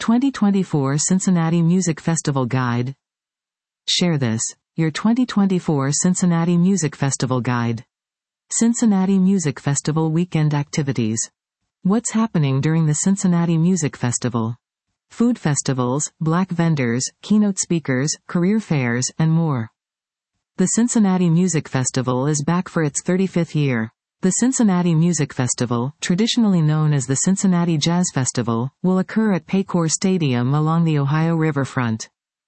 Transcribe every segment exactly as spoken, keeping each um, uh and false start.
twenty twenty-four Cincinnati Music Festival Guide. Share this. Your twenty twenty-four Cincinnati Music Festival Guide. Cincinnati Music Festival Weekend Activities. What's happening during the Cincinnati Music Festival? Food festivals, black vendors, keynote speakers, career fairs, and more. The Cincinnati Music Festival is back for its thirty-fifth year. The Cincinnati Music Festival, traditionally known as the Cincinnati Jazz Festival, will occur at Paycor Stadium along the Ohio riverfront.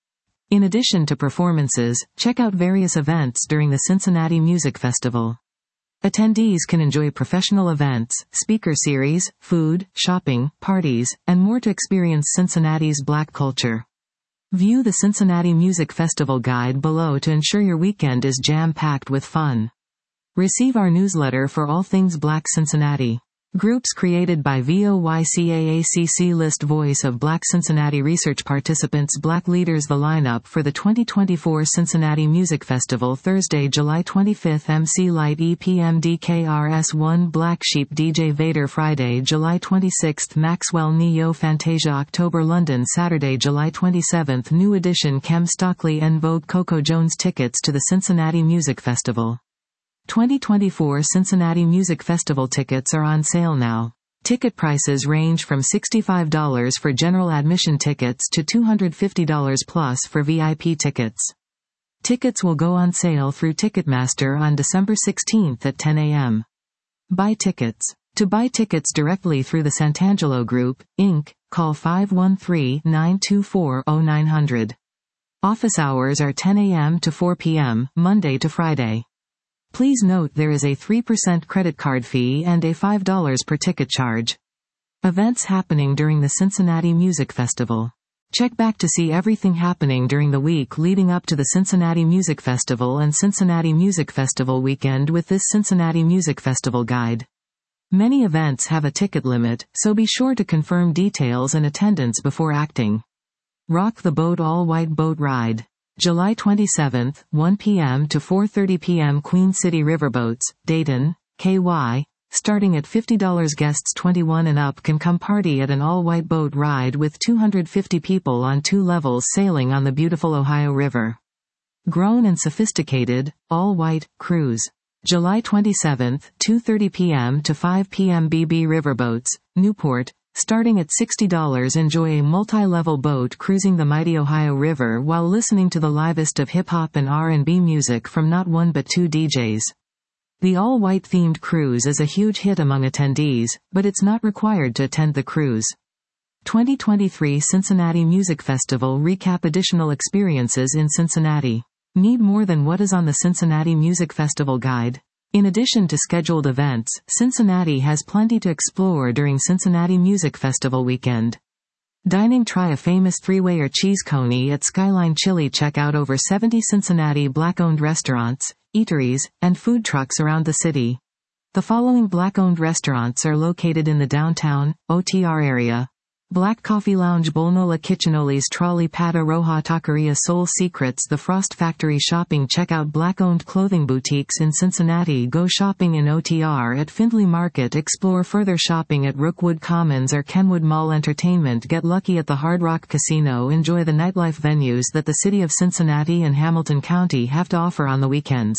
In addition to performances, check out various events during the Cincinnati Music Festival. Attendees can enjoy professional events, speaker series, food, shopping, parties, and more to experience Cincinnati's black culture. View the Cincinnati Music Festival Guide below to ensure your weekend is jam-packed with fun. Receive our newsletter for all things Black Cincinnati. Groups created by V O Y C A A C C list Voice of Black Cincinnati research participants. Black leaders. The lineup for the twenty twenty-four Cincinnati Music Festival. Thursday, July twenty-fifth, M C Light E P M D K R S one Black Sheep D J Vader. Friday, July twenty-sixth, Maxwell Neo Fantasia. October, London. Saturday, July twenty-seventh, New Edition Kem Stockley En Vogue Coco Jones. Tickets to the Cincinnati Music Festival. twenty twenty-four Cincinnati Music Festival tickets are on sale now. Ticket prices range from sixty-five dollars for general admission tickets to two hundred fifty dollars plus for V I P tickets. Tickets will go on sale through Ticketmaster on December sixteenth at ten a m Buy tickets. To buy tickets directly through the Santangelo Group, Incorporated, call five one three, nine two four, zero nine zero zero. Office hours are ten a m to four p m, Monday to Friday. Please note there is a three percent credit card fee and a five dollars per ticket charge. Events happening during the Cincinnati Music Festival. Check back to see everything happening during the week leading up to the Cincinnati Music Festival and Cincinnati Music Festival weekend with this Cincinnati Music Festival Guide. Many events have a ticket limit, so be sure to confirm details and attendance before acting. Rock the Boat All-White Boat Ride. July twenty-seventh, one p m to four thirty p m Queen City Riverboats, Dayton, K Y. Starting at fifty dollars. Guests twenty-one and up can come party at an all-white boat ride with two hundred fifty people on two levels sailing on the beautiful Ohio River. Grown and sophisticated, all-white, cruise. July twenty-seventh, two thirty p m to five p m B B Riverboats, Newport. Starting at sixty dollars, enjoy a multi-level boat cruising the mighty Ohio River while listening to the livest of hip-hop and R and B music from not one but two D Js. The all-white themed cruise is a huge hit among attendees, but it's not required to attend the cruise. twenty twenty-three Cincinnati Music Festival Recap. Additional experiences in Cincinnati. Need more than what is on the Cincinnati Music Festival Guide? In addition to scheduled events, Cincinnati has plenty to explore during Cincinnati Music Festival weekend. Dining. Try a famous three-way or cheese coney at Skyline Chili. Check out over seventy Cincinnati black-owned restaurants, eateries, and food trucks around the city. The following black-owned restaurants are located in the downtown, O T R area. Black Coffee Lounge, Bolnola Kitchenoli's Trolley Pata Roja Taqueria, Soul Secrets, The Frost Factory. Shopping. Check out black-owned clothing boutiques in Cincinnati. Go shopping in O T R at Findlay Market. Explore further shopping at Rookwood Commons or Kenwood Mall. Entertainment. Get lucky at the Hard Rock Casino. Enjoy the nightlife venues that the city of Cincinnati and Hamilton County have to offer on the weekends.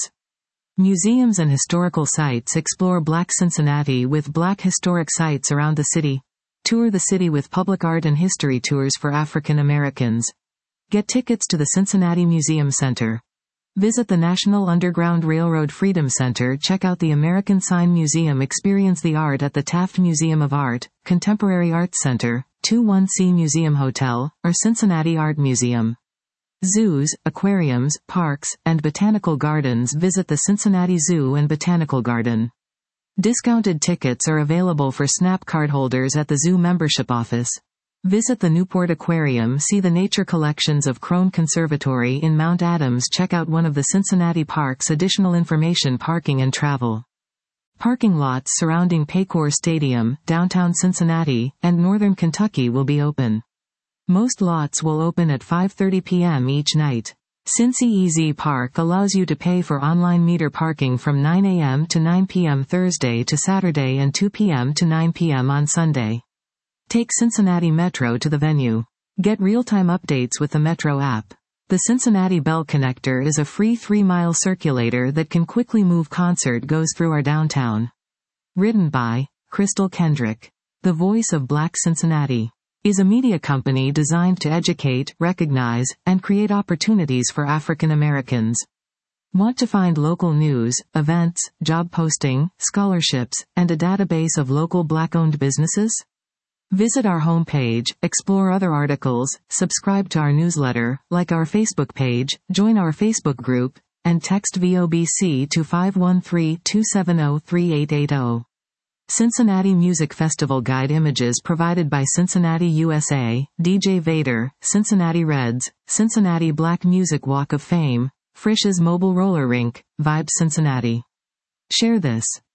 Museums and historical sites. Explore Black Cincinnati with Black historic sites around the city. Tour the city with public art and history tours for African Americans. Get tickets to the Cincinnati Museum Center. Visit the National Underground Railroad Freedom Center. Check out the American Sign Museum. Experience the art at the Taft Museum of Art, Contemporary Arts Center, twenty-one C Museum Hotel, or Cincinnati Art Museum. Zoos, aquariums, parks, and botanical gardens. Visit the Cincinnati Zoo and Botanical Garden. Discounted tickets are available for SNAP cardholders at the zoo membership office. Visit the Newport Aquarium. See the nature collections of Crone Conservatory in Mount Adams. Check out one of the Cincinnati parks. Additional information. Parking and travel. Parking lots surrounding Paycor Stadium, downtown Cincinnati, and northern Kentucky will be open. Most lots will open at five thirty p m each night. Cincy E Z Park allows you to pay for online meter parking from nine a m to nine p m Thursday to Saturday and two p m to nine p m on Sunday. Take Cincinnati Metro to the venue. Get real-time updates with the Metro app. The Cincinnati Bell Connector is a free three-mile circulator that can quickly move concert goes through our downtown. Written by Crystal Kendrick. The Voice of Black Cincinnati is a media company designed to educate, recognize, and create opportunities for African Americans. Want to find local news, events, job posting, scholarships, and a database of local Black-owned businesses? Visit our homepage, explore other articles, subscribe to our newsletter, like our Facebook page, join our Facebook group, and text V O B C to five one three, two seven zero, three eight eight zero. Cincinnati Music Festival Guide images provided by Cincinnati U S A, D J Vader, Cincinnati Reds, Cincinnati Black Music Walk of Fame, Frisch's Mobile Roller Rink, Vibes Cincinnati. Share this.